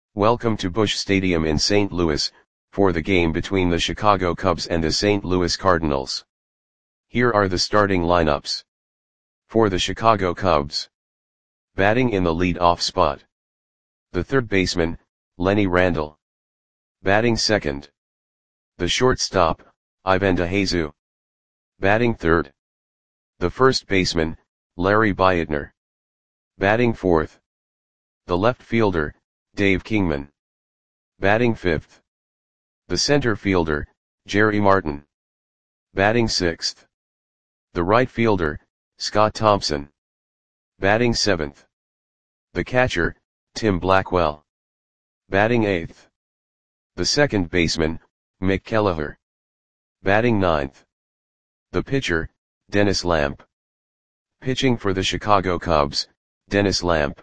Welcome to Busch Stadium in St. Louis, for the game between the Chicago Cubs and the St. Louis Cardinals. Here are the starting lineups. For the Chicago Cubs. Batting in the lead-off spot. The third baseman, Lenny Randle. Batting second. The shortstop, Ivan DeJesus. Batting third. The first baseman, Larry Beitner. Batting fourth. The left fielder, Dave Kingman. Batting fifth. The center fielder, Jerry Martin. Batting sixth. The right fielder, Scott Thompson. Batting seventh. The catcher, Tim Blackwell. Batting eighth. The second baseman, Mick Kelleher. Batting ninth. The pitcher, Dennis Lamp. Pitching for the Chicago Cubs, Dennis Lamp.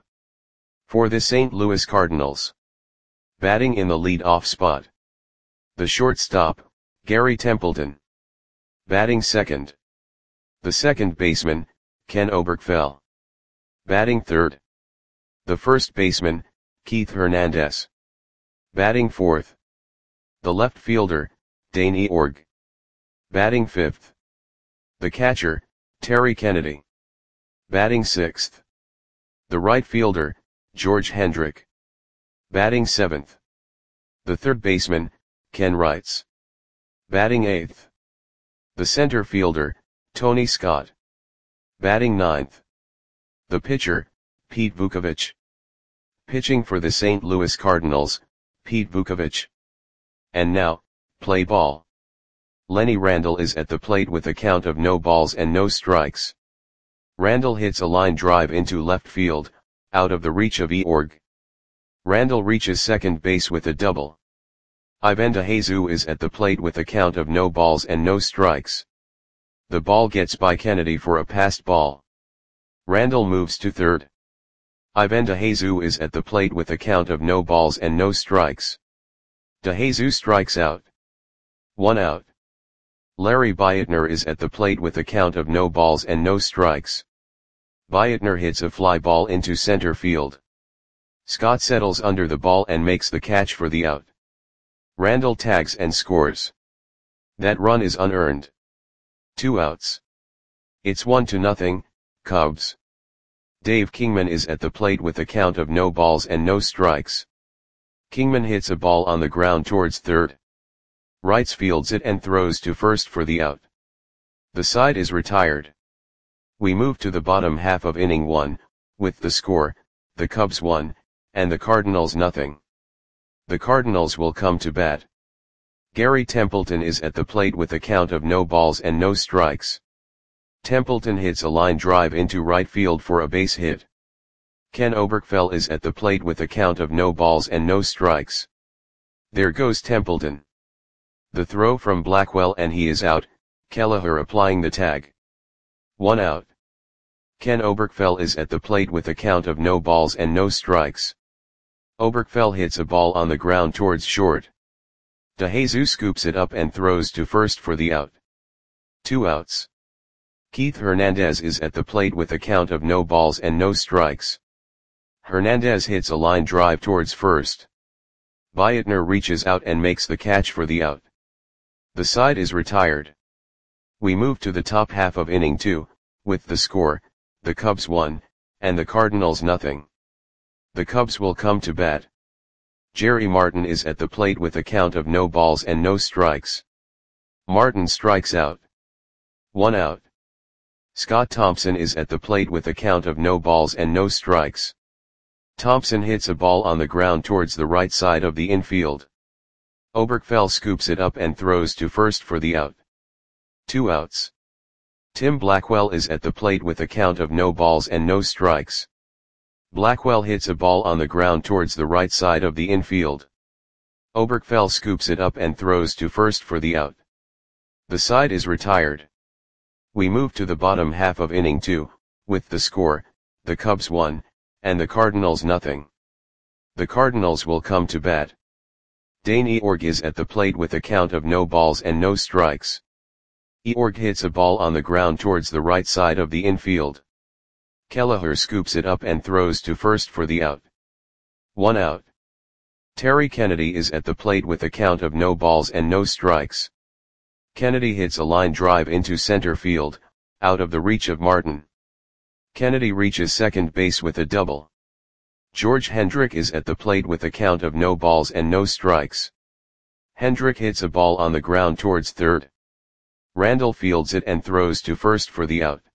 For the St. Louis Cardinals. Batting in the lead-off spot. The shortstop, Gary Templeton. Batting second. The second baseman, Ken Oberkfell. Batting third. The first baseman, Keith Hernandez. Batting fourth. The left fielder, Dane Eorg. Batting fifth. The catcher, Terry Kennedy. Batting sixth. The right fielder, George Hendrick. Batting seventh. The third baseman, Ken Wrights. Batting eighth. The center fielder, Tony Scott. Batting ninth. The pitcher, Pete Vukovich. Pitching for the St. Louis Cardinals, Pete Vukovich. And now, play ball. Lenny Randle is at the plate with a count of no balls and no strikes. Randle hits a line drive into left field, out of the reach of Eorg. Randle reaches second base with a double. Ivan DeJesus is at the plate with a count of no balls and no strikes. The ball gets by Kennedy for a passed ball. Randle moves to third. Ivan DeJesus is at the plate with a count of no balls and no strikes. DeJesus strikes out. 1 out. Larry Beitner is at the plate with a count of no balls and no strikes. Beitner hits a fly ball into center field. Scott settles under the ball and makes the catch for the out. Randle tags and scores. That run is unearned. 2 outs. It's 1-0, Cubs. Dave Kingman is at the plate with a count of no balls and no strikes. Kingman hits a ball on the ground towards third. Wrights fields it and throws to first for the out. The side is retired. We move to the bottom half of inning 1, with the score, the Cubs 1, and the Cardinals 0. The Cardinals will come to bat. Gary Templeton is at the plate with a count of no balls and no strikes. Templeton hits a line drive into right field for a base hit. Ken Oberkfell is at the plate with a count of no balls and no strikes. There goes Templeton. The throw from Blackwell and he is out, Kelleher applying the tag. 1 out. Ken Oberkfell is at the plate with a count of no balls and no strikes. Oberkfell hits a ball on the ground towards short. DeJesus scoops it up and throws to first for the out. 2 outs. Keith Hernandez is at the plate with a count of no balls and no strikes. Hernandez hits a line drive towards first. Beitner reaches out and makes the catch for the out. The side is retired. We move to the top half of inning 2, with the score, the Cubs 1, and the Cardinals 0. The Cubs will come to bat. Jerry Martin is at the plate with a count of no balls and no strikes. Martin strikes out. 1 out. Scott Thompson is at the plate with a count of no balls and no strikes. Thompson hits a ball on the ground towards the right side of the infield. Oberkfell scoops it up and throws to first for the out. 2 outs. Tim Blackwell is at the plate with a count of no balls and no strikes. Blackwell hits a ball on the ground towards the right side of the infield. Oberkfell scoops it up and throws to first for the out. The side is retired. We move to the bottom half of inning 2, with the score, the Cubs 1, and the Cardinals 0. The Cardinals will come to bat. Dane Eorg is at the plate with a count of no balls and no strikes. Eorg hits a ball on the ground towards the right side of the infield. Kelleher scoops it up and throws to first for the out. 1 out. Terry Kennedy is at the plate with a count of no balls and no strikes. Kennedy hits a line drive into center field, out of the reach of Martin. Kennedy reaches second base with a double. George Hendrick is at the plate with a count of no balls and no strikes. Hendrick hits a ball on the ground towards third. Randall fields it and throws to first for the out.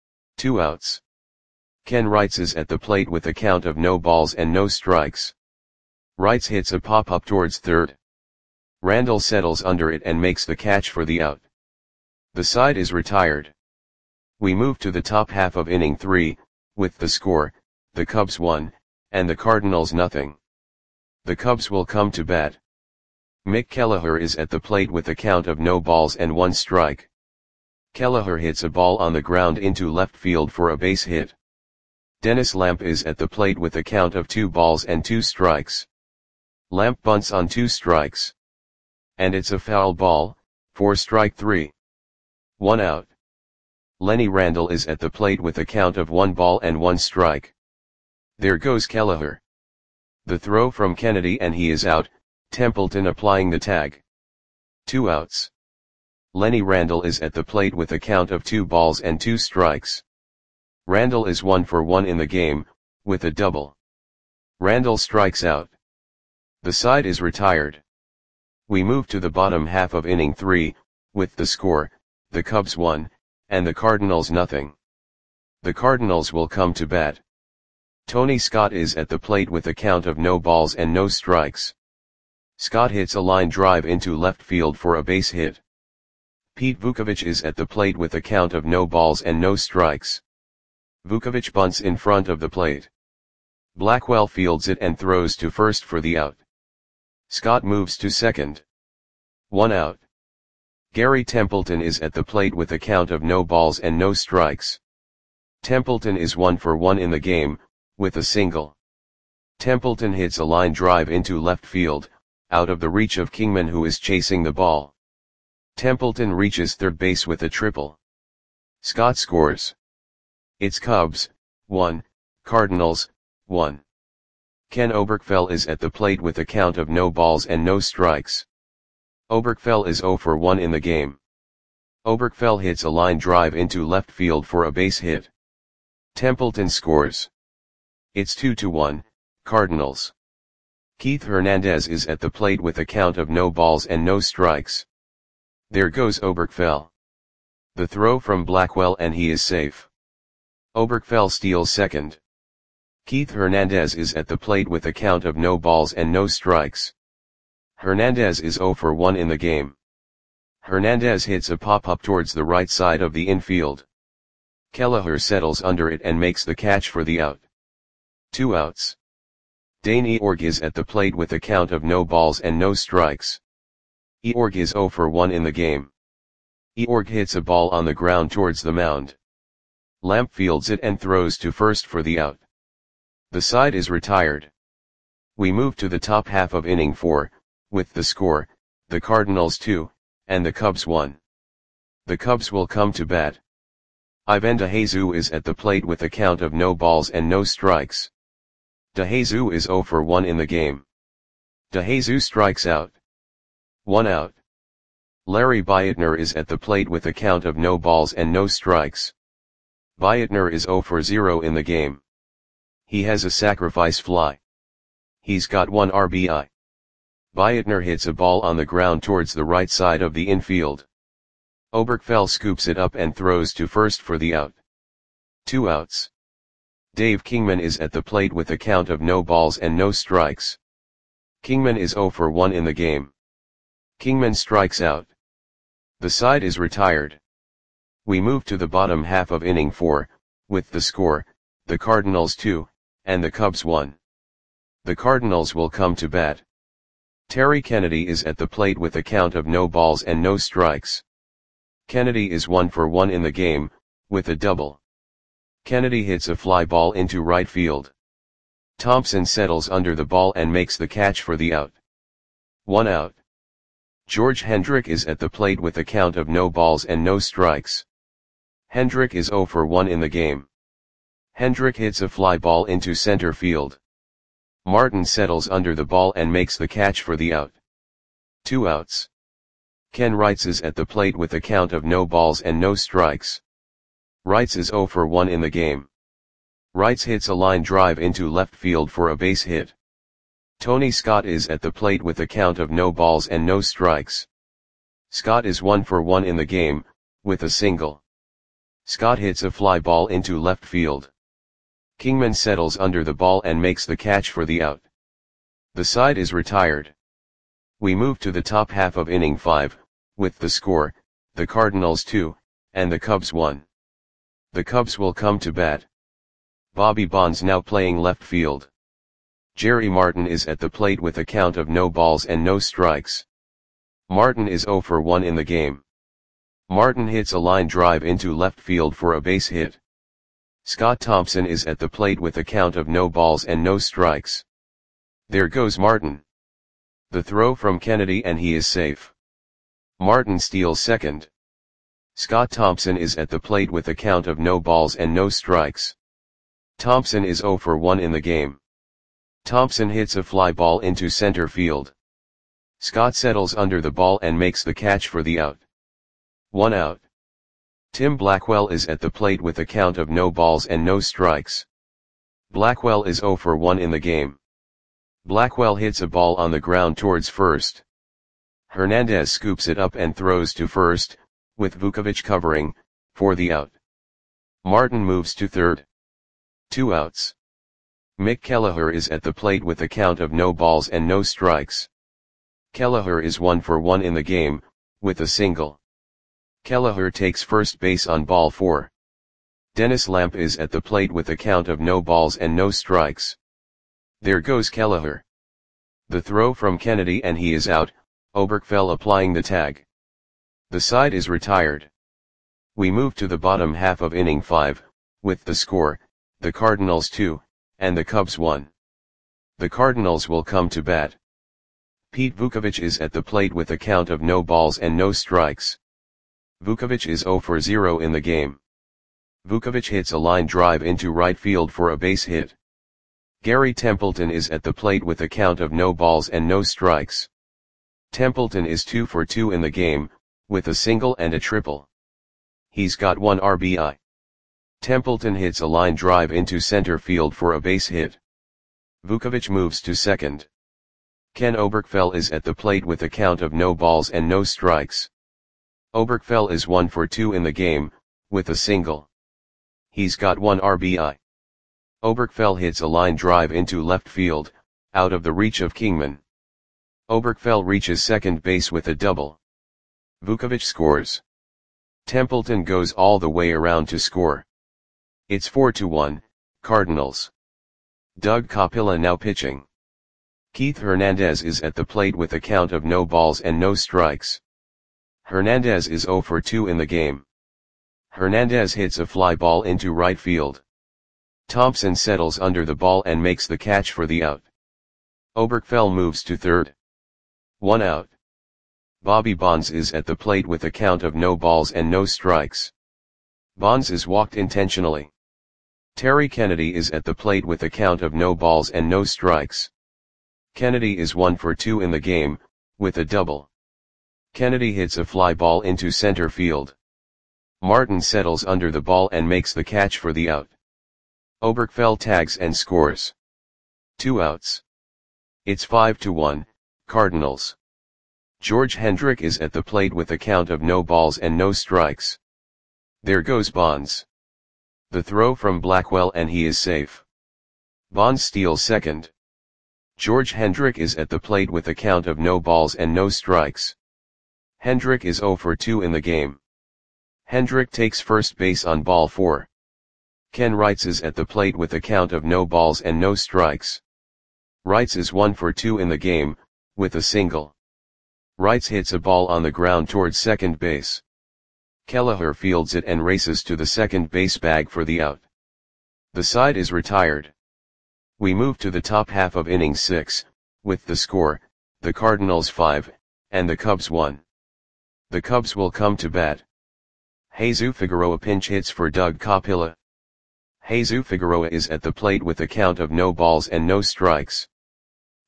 2 outs. Ken Wrights is at the plate with a count of no balls and no strikes. Wrights hits a pop-up towards third. Randall settles under it and makes the catch for the out. The side is retired. We move to the top half of inning 3, with the score, the Cubs 1, and the Cardinals nothing. The Cubs will come to bat. Mick Kelleher is at the plate with a count of no balls and 1 strike. Kelleher hits a ball on the ground into left field for a base hit. Dennis Lamp is at the plate with a count of 2 balls and 2 strikes. Lamp bunts on 2 strikes. And it's a foul ball, for strike 3. 1 out. Lenny Randall is at the plate with a count of 1 ball and 1 strike. There goes Kelleher. The throw from Kennedy and he is out, Templeton applying the tag. 2 outs. Lenny Randall is at the plate with a count of 2 balls and 2 strikes. Randall is 1 for 1 in the game, with a double. Randall strikes out. The side is retired. We move to the bottom half of inning 3, with the score, the Cubs 1, and the Cardinals nothing. The Cardinals will come to bat. Tony Scott is at the plate with a count of no balls and no strikes. Scott hits a line drive into left field for a base hit. Pete Vukovich is at the plate with a count of no balls and no strikes. Vukovich bunts in front of the plate. Blackwell fields it and throws to first for the out. Scott moves to second. 1 out. Gary Templeton is at the plate with a count of no balls and no strikes. Templeton is 1 for 1 in the game, with a single. Templeton hits a line drive into left field, out of the reach of Kingman who is chasing the ball. Templeton reaches third base with a triple. Scott scores. It's Cubs, 1, Cardinals, 1. Ken Oberkfell is at the plate with a count of no balls and no strikes. Oberkfell is 0 for 1 in the game. Oberkfell hits a line drive into left field for a base hit. Templeton scores. It's 2-1, Cardinals. Keith Hernandez is at the plate with a count of no balls and no strikes. There goes Oberkfell. The throw from Blackwell and he is safe. Oberkfell steals second. Keith Hernandez is at the plate with a count of no balls and no strikes. Hernandez is 0 for 1 in the game. Hernandez hits a pop-up towards the right side of the infield. Kelleher settles under it and makes the catch for the out. 2 outs. Dane Eorg is at the plate with a count of no balls and no strikes. Eorg is 0 for 1 in the game. Eorg hits a ball on the ground towards the mound. Lamp fields it and throws to first for the out. The side is retired. We move to the top half of inning 4, with the score, the Cardinals 2, and the Cubs 1. The Cubs will come to bat. Ivan DeJesus is at the plate with a count of no balls and no strikes. DeJesus is 0 for 1 in the game. DeJesus strikes out. 1 out. Larry Beitner is at the plate with a count of no balls and no strikes. Beitner is 0 for 0 in the game. He has a sacrifice fly. He's got 1 RBI. Beitner hits a ball on the ground towards the right side of the infield. Oberkfell scoops it up and throws to first for the out. 2 outs. Dave Kingman is at the plate with a count of no balls and no strikes. Kingman is 0 for 1 in the game. Kingman strikes out. The side is retired. We move to the bottom half of inning 4, with the score, the Cardinals 2, and the Cubs 1. The Cardinals will come to bat. Terry Kennedy is at the plate with a count of no balls and no strikes. Kennedy is 1 for 1 in the game, with a double. Kennedy hits a fly ball into right field. Thompson settles under the ball and makes the catch for the out. 1 out. George Hendrick is at the plate with a count of no balls and no strikes. Hendrick is 0 for 1 in the game. Hendrick hits a fly ball into center field. Martin settles under the ball and makes the catch for the out. 2 outs. Ken Wrights is at the plate with a count of no balls and no strikes. Wrights is 0 for 1 in the game. Wrights hits a line drive into left field for a base hit. Tony Scott is at the plate with a count of no balls and no strikes. Scott is 1 for 1 in the game, with a single. Scott hits a fly ball into left field. Kingman settles under the ball and makes the catch for the out. The side is retired. We move to the top half of inning 5, with the score, the Cardinals 2, and the Cubs 1. The Cubs will come to bat. Bobby Bonds now playing left field. Jerry Martin is at the plate with a count of no balls and no strikes. Martin is 0 for 1 in the game. Martin hits a line drive into left field for a base hit. Scott Thompson is at the plate with a count of no balls and no strikes. There goes Martin. The throw from Kennedy and he is safe. Martin steals second. Scott Thompson is at the plate with a count of no balls and no strikes. Thompson is 0 for 1 in the game. Thompson hits a fly ball into center field. Scott settles under the ball and makes the catch for the out. 1 out. Tim Blackwell is at the plate with a count of no balls and no strikes. Blackwell is 0 for 1 in the game. Blackwell hits a ball on the ground towards first. Hernandez scoops it up and throws to first, with Vukovich covering, for the out. Martin moves to third. 2 outs. Mick Kelleher is at the plate with a count of no balls and no strikes. Kelleher is 1 for 1 in the game, with a single. Kelleher takes first base on ball 4. Dennis Lamp is at the plate with a count of no balls and no strikes. There goes Kelleher. The throw from Kennedy and he is out, Oberkfell applying the tag. The side is retired. We move to the bottom half of inning 5, with the score, the Cardinals 2, and the Cubs 1. The Cardinals will come to bat. Pete Vukovich is at the plate with a count of no balls and no strikes. Vukovich is 0 for 0 in the game. Vukovich hits a line drive into right field for a base hit. Gary Templeton is at the plate with a count of no balls and no strikes. Templeton is 2 for 2 in the game, with a single and a triple. He's got 1 RBI. Templeton hits a line drive into center field for a base hit. Vukovich moves to second. Ken Oberkfell is at the plate with a count of no balls and no strikes. Oberkfell is 1 for 2 in the game, with a single. He's got 1 RBI. Oberkfell hits a line drive into left field, out of the reach of Kingman. Oberkfell reaches second base with a double. Vukovich scores. Templeton goes all the way around to score. It's 4-1, Cardinals. Doug Capilla now pitching. Keith Hernandez is at the plate with a count of no balls and no strikes. Hernandez is 0 for 2 in the game. Hernandez hits a fly ball into right field. Thompson settles under the ball and makes the catch for the out. Oberkfell moves to third. 1 out. Bobby Bonds is at the plate with a count of no balls and no strikes. Bonds is walked intentionally. Terry Kennedy is at the plate with a count of no balls and no strikes. Kennedy is 1 for 2 in the game, with a double. Kennedy hits a fly ball into center field. Martin settles under the ball and makes the catch for the out. Oberkfell tags and scores. 2 outs. It's 5-1, Cardinals. George Hendrick is at the plate with a count of no balls and no strikes. There goes Bonds. The throw from Blackwell and he is safe. Bonds steals second. George Hendrick is at the plate with a count of no balls and no strikes. Hendrick is 0 for 2 in the game. Hendrick takes first base on ball 4. Ken Wrights is at the plate with a count of no balls and no strikes. Wrights is 1 for 2 in the game, with a single. Wrights hits a ball on the ground towards second base. Kelleher fields it and races to the second base bag for the out. The side is retired. We move to the top half of inning 6, with the score, the Cardinals 5, and the Cubs 1. The Cubs will come to bat. Jesus Figueroa pinch hits for Doug Capilla. Jesus Figueroa is at the plate with a count of no balls and no strikes.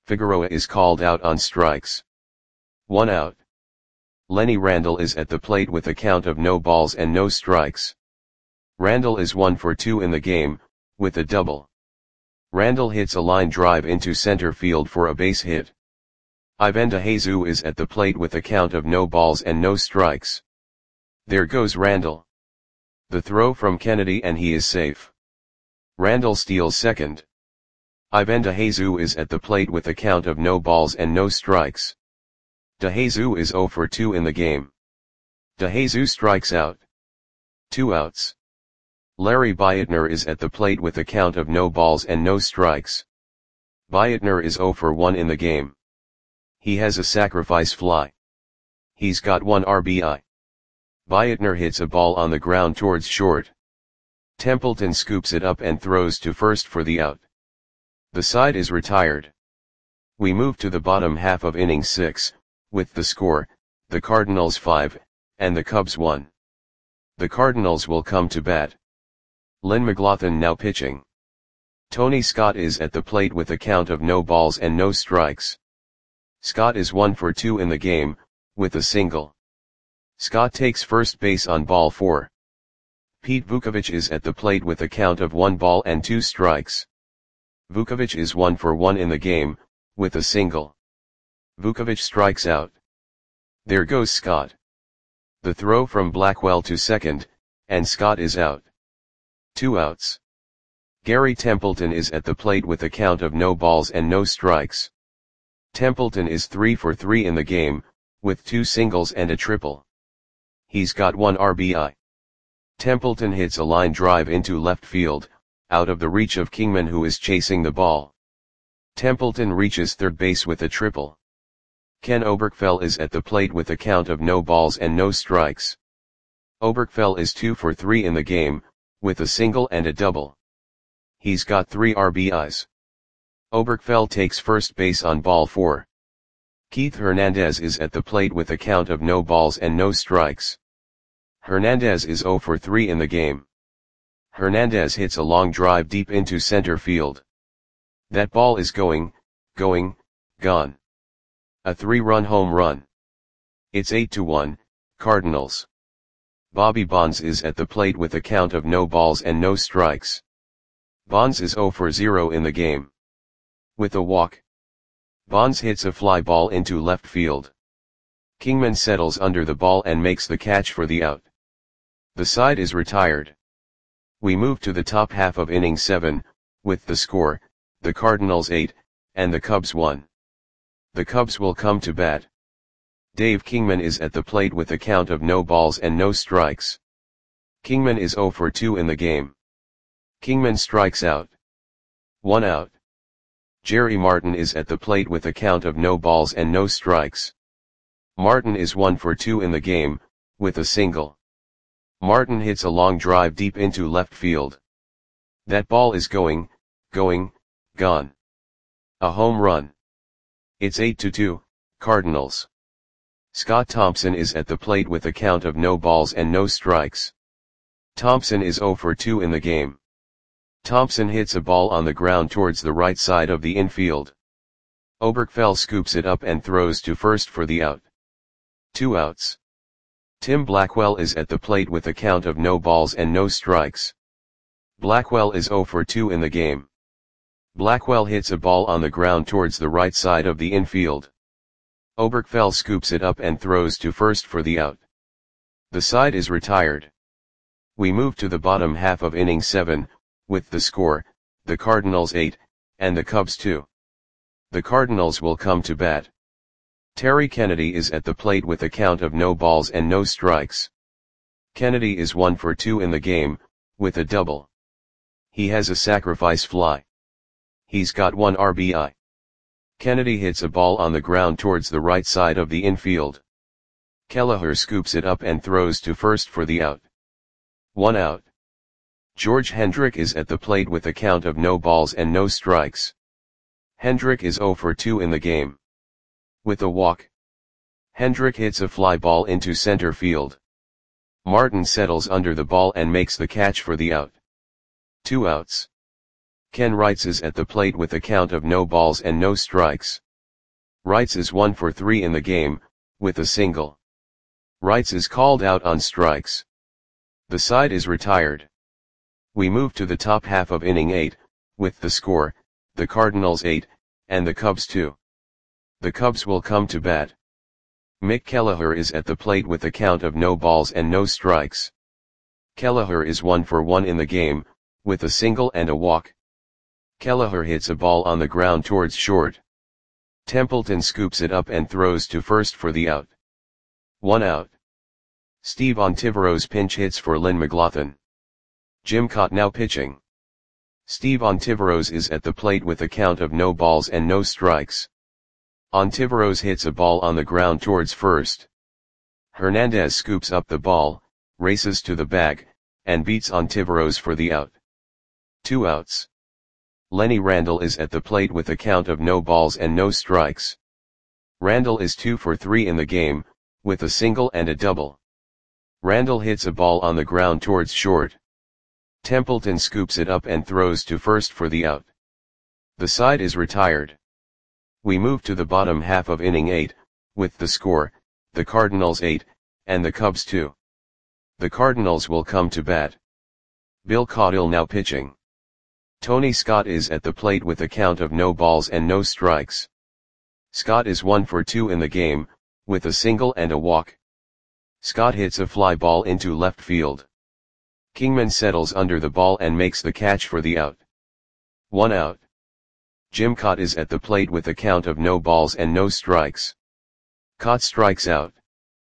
Figueroa is called out on strikes. 1 out. Lenny Randle is at the plate with a count of no balls and no strikes. Randle is 1 for 2 in the game, with a double. Randle hits a line drive into center field for a base hit. Ivan DeJesus is at the plate with a count of no balls and no strikes. There goes Randle. The throw from Kennedy and he is safe. Randle steals second. Ivan DeJesus is at the plate with a count of no balls and no strikes. DeJesus is 0 for 2 in the game. DeJesus strikes out. 2 outs. Larry Beitner is at the plate with a count of no balls and no strikes. Beitner is 0 for 1 in the game. He has a sacrifice fly. He's got 1 RBI. Beitner hits a ball on the ground towards short. Templeton scoops it up and throws to first for the out. The side is retired. We move to the bottom half of inning 6, with the score, the Cardinals 5, and the Cubs 1. The Cardinals will come to bat. Lynn McLaughlin now pitching. Tony Scott is at the plate with a count of no balls and no strikes. Scott is 1 for 2 in the game, with a single. Scott takes first base on ball 4. Pete Vukovich is at the plate with a count of 1 ball and 2 strikes. Vukovich is 1 for 1 in the game, with a single. Vukovich strikes out. There goes Scott. The throw from Blackwell to second, and Scott is out. 2 outs. Gary Templeton is at the plate with a count of no balls and no strikes. Templeton is 3 for 3 in the game, with 2 singles and a triple. He's got 1 RBI. Templeton hits a line drive into left field, out of the reach of Kingman who is chasing the ball. Templeton reaches third base with a triple. Ken Oberkfell is at the plate with a count of no balls and no strikes. Oberkfell is 2 for 3 in the game, with a single and a double. He's got 3 RBIs. Oberkfell takes first base on ball 4. Keith Hernandez is at the plate with a count of no balls and no strikes. Hernandez is 0 for 3 in the game. Hernandez hits a long drive deep into center field. That ball is gone. A 3-run home run. It's 8-1, Cardinals. Bobby Bonds is at the plate with a count of no balls and no strikes. Bonds is 0 for 0 in the game. With a walk. Bonds hits a fly ball into left field. Kingman settles under the ball and makes the catch for the out. The side is retired. We move to the top half of inning 7, with the score, the Cardinals 8, and the Cubs 1. The Cubs will come to bat. Dave Kingman is at the plate with a count of no balls and no strikes. Kingman is 0 for 2 in the game. Kingman strikes out. 1 out. Jerry Martin is at the plate with a count of no balls and no strikes. Martin is 1 for 2 in the game, with a single. Martin hits a long drive deep into left field. That ball is gone. A home run. It's 8-2, Cardinals. Scott Thompson is at the plate with a count of no balls and no strikes. Thompson is 0 for 2 in the game. Thompson hits a ball on the ground towards the right side of the infield. Oberkfell scoops it up and throws to first for the out. 2 outs. Tim Blackwell is at the plate with a count of no balls and no strikes. Blackwell is 0 for 2 in the game. Blackwell hits a ball on the ground towards the right side of the infield. Oberkfell scoops it up and throws to first for the out. The side is retired. We move to the bottom half of inning 7, with the score, the Cardinals 8, and the Cubs 2. The Cardinals will come to bat. Terry Kennedy is at the plate with a count of no balls and no strikes. Kennedy is 1 for 2 in the game, with a double. He has a sacrifice fly. He's got 1 RBI. Kennedy hits a ball on the ground towards the right side of the infield. Kelleher scoops it up and throws to first for the out. 1 out. George Hendrick is at the plate with a count of no balls and no strikes. Hendrick is 0 for 2 in the game. With a walk. Hendrick hits a fly ball into center field. Martin settles under the ball and makes the catch for the out. 2 outs. Ken Wrights is at the plate with a count of no balls and no strikes. Wrights is 1 for 3 in the game, with a single. Wrights is called out on strikes. The side is retired. We move to the top half of inning 8, with the score, the Cardinals 8, and the Cubs 2. The Cubs will come to bat. Mick Kelleher is at the plate with a count of no balls and no strikes. Kelleher is 1 for 1 in the game, with a single and a walk. Kelleher hits a ball on the ground towards short. Templeton scoops it up and throws to first for the out. 1 out. Steve Ontiveros pinch hits for Lynn McLaughlin. Jim Kaat now pitching. Steve Ontiveros is at the plate with a count of no balls and no strikes. Ontiveros hits a ball on the ground towards first. Hernandez scoops up the ball, races to the bag, and beats Ontiveros for the out. 2 outs. Lenny Randle is at the plate with a count of no balls and no strikes. Randle is 2 for 3 in the game, with a single and a double. Randle hits a ball on the ground towards short. Templeton scoops it up and throws to first for the out. The side is retired. We move to the bottom half of inning 8, with the score, the Cardinals 8, and the Cubs 2. The Cardinals will come to bat. Bill Caudill now pitching. Tony Scott is at the plate with a count of no balls and no strikes. Scott is 1 for 2 in the game, with a single and a walk. Scott hits a fly ball into left field. Kingman settles under the ball and makes the catch for the out. 1 out. Jim Kaat is at the plate with a count of no balls and no strikes. Kaat strikes out.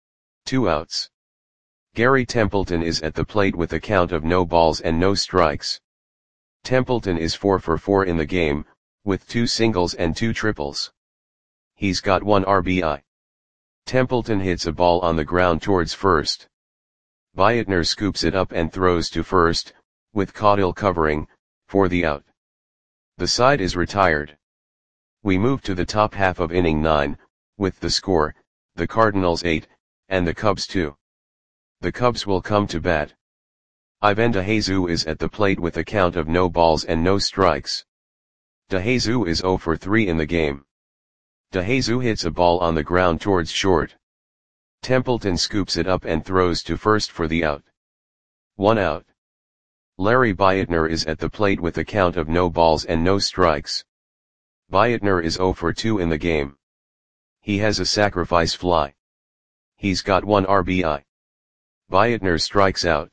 2 outs. Gary Templeton is at the plate with a count of no balls and no strikes. Templeton is 4 for 4 in the game, with 2 singles and 2 triples. He's got 1 RBI. Templeton hits a ball on the ground towards first. Beitner scoops it up and throws to first, with Caudill covering, for the out. The side is retired. We move to the top half of inning 9, with the score, the Cardinals 8, and the Cubs 2. The Cubs will come to bat. Ivan DeJesus is at the plate with a count of no balls and no strikes. DeJesus is 0 for 3 in the game. DeJesus hits a ball on the ground towards short. Templeton scoops it up and throws to first for the out. 1 out. Larry Beitner is at the plate with a count of no balls and no strikes. Beitner is 0 for 2 in the game. He has a sacrifice fly. He's got 1 RBI. Beitner strikes out.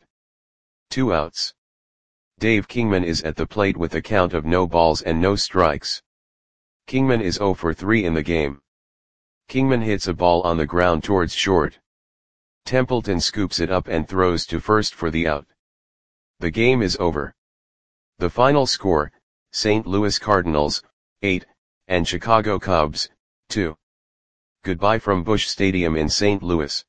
2 outs. Dave Kingman is at the plate with a count of no balls and no strikes. Kingman is 0 for 3 in the game. Kingman hits a ball on the ground towards short. Templeton scoops it up and throws to first for the out. The game is over. The final score, St. Louis Cardinals, 8, and Chicago Cubs, 2. Goodbye from Busch Stadium in St. Louis.